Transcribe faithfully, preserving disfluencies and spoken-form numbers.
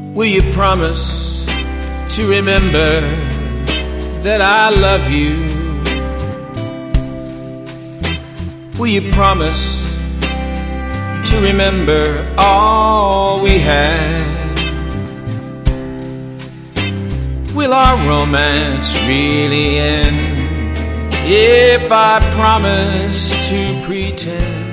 Will you promise to remember that I love you? Will you promise to remember all we had? Will our romance really end if I promise to pretend